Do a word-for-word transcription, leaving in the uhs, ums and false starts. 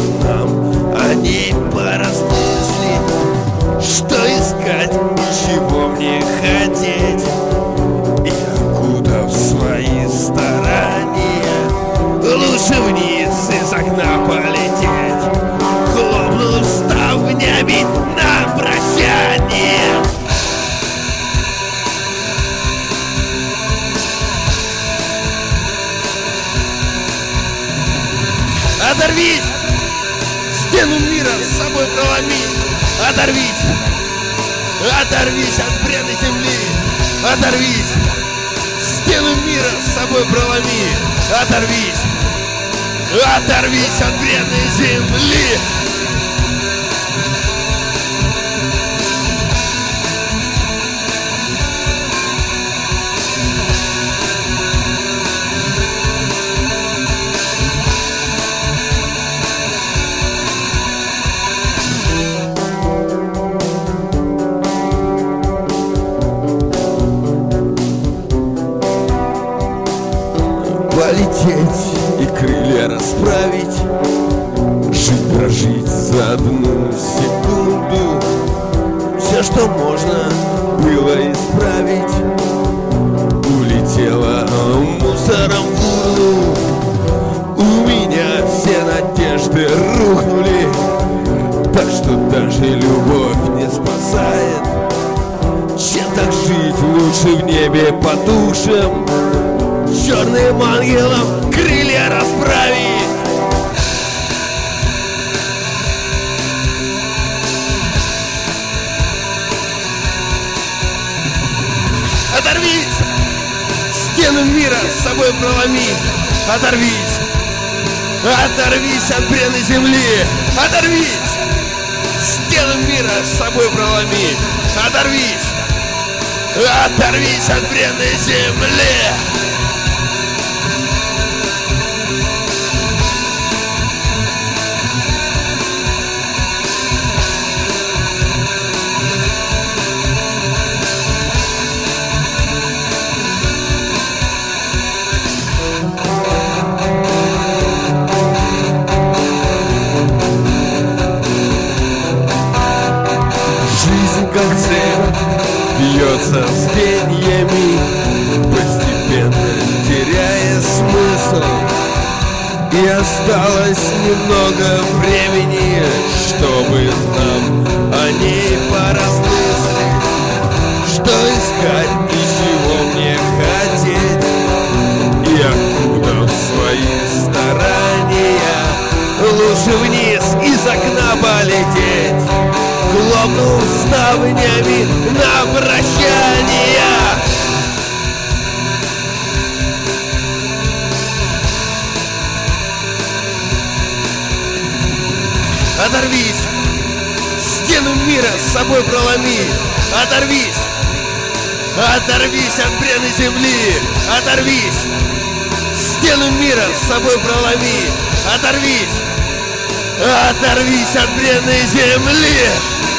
нам о ней поразмыслить. Что искать и чего мне хотеть? И окутав свои старания, лучше вниз из окна полететь, хлопнув ставнями на прощание. Оторвись! Стену мира с собой проломи! Оторвись! Оторвись от бренной земли! Оторвись! Стену мира с собой проломи! Оторвись! Оторвись от бренной земли! Полететь и крылья расправить, жить, прожить за одну секунду. Все, что можно было исправить, улетело мусором в урну. У меня все надежды рухнули, так что даже любовь не спасает. Чем так жить, лучше в небе подушем, черным ангелом крылья расправить. Оторвись! Стену мира с собой проломи! Оторвись! Оторвись от бренной земли! Оторвись! Стену мира с собой проломи! Оторвись! Оторвись от бренной земли! Как цель бьется звеньями, постепенно теряя смысл. И осталось немного времени, чтобы нам о ней поразмыслить. Что искать и чего мне хотеть? И откуда свои старания, лучше вниз из окна полететь, хлопнув ставнями на прощание. Оторвись! Стену мира с собой проломи! Оторвись! Оторвись от бренной земли! Оторвись! Стену мира с собой проломи! Оторвись! Оторвись от бренной земли!